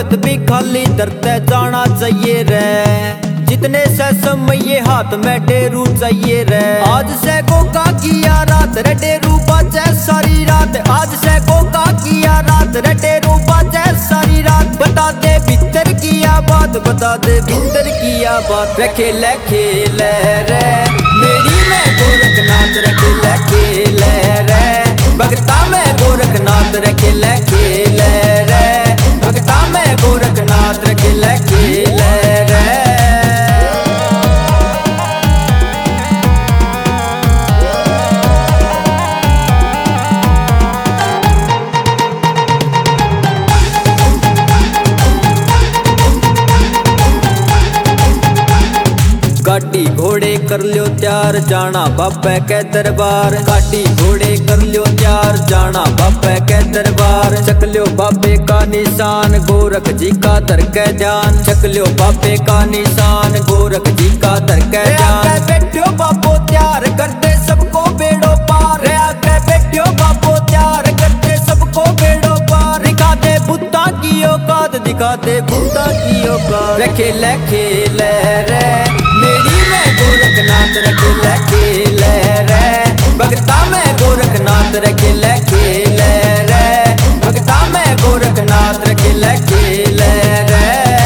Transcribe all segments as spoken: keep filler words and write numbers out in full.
वक्त भी खाली धरते जाना चाहिए रे। जितने से समय ये हाथ में डेरू चाहिए रे। आज से को का किया रात रे डेरू बाजे सारी रात। आज से को का किया रात रे डेरू बाजे सारी रात। बता दे भीतर किया बात, बता दे भीतर किया बात। खेले खेले रे मेरी में गोरखनाथ रे खेले खेले रे। भगता में गोरखनाथ रे खेले खेले रे। भगता में गोरखनाथ रे खेले खेले रे। गाड़ी घोड़े कर लियो त्यार जाना बापे के दरबार। गाड़ी घोड़े कर लियो त्यार जाना बापे के दरबार। चक लियो बाबे का निशान गोरख जी का धर के ध्यान। चक लियो बाबे का निशान गोरख जी का धर के ध्यान। बैठो बाबो त्यार करते सबको बेड़ो पार। आके बैठो बाबो त्यार करते सबको बेड़ो पार। दिखा दे बुद्धा की औकात, दिखा दे बुद्धा की औकात। खेले खेले रे मेरी में गोरखनाथ रे खेले खेले रे। भगता में गोरखनाथ रे खेले खेले रे। भगता में गोरखनाथ रे खेले खेले रे।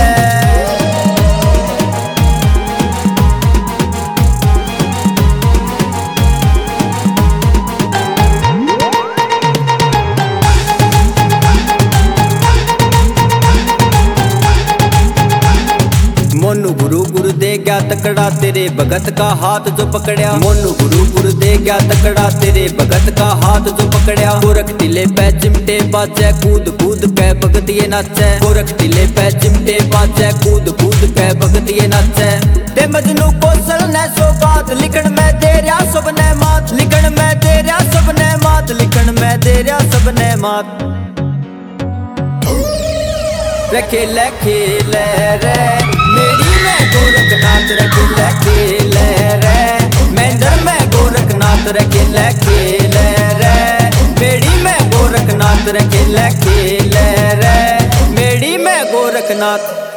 मोनू गुरु गुरु दे गया तकड़ा तेरे भगत का हाथ जो पकड़या। मोनू गुरु गुरु दे गया तकड़ा तेरे भगत का हाथ जो पकड़या। गोरख टीले पे चिमटे बाजे कूद कूद के भगतिये नाचे। गोरख टीले पे चिमटे बाजे कूद कूद के भगतिये नाचे। ते मजनू कौशल ने सो बात लिखण में तेरा सबने मात। लिखण में तेरा सबने मात। लिखण में तेरा सबने मात। खेले खेले रे मेरी में गोरखनाथ रे खेले खेले रे। मेंढर में गोरखनाथ रे खेले खेले रे। मेरी में गोरखनाथ रे खेले खेले रे। मेरी में गोरखनाथ।